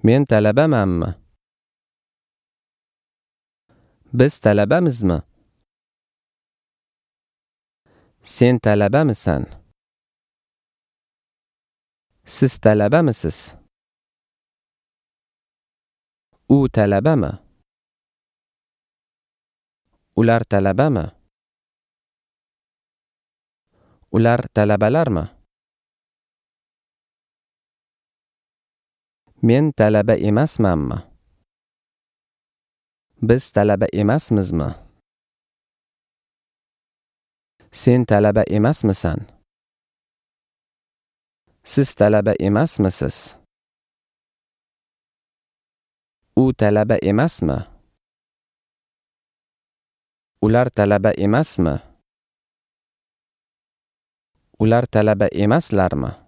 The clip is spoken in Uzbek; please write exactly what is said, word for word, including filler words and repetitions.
Men talabamanmi? Biz talabamizmi? Sen talabamisan? Siz talabamisiz? U talabami? Ular talabami? Ular talabalarmi? Men talaba emasmanmi? Biz talaba emasmizmi? Sen talaba emasmisan? Siz talaba emasmisiz? U talaba emasmi? Ular talaba emasmi? Ular talaba emaslarmi?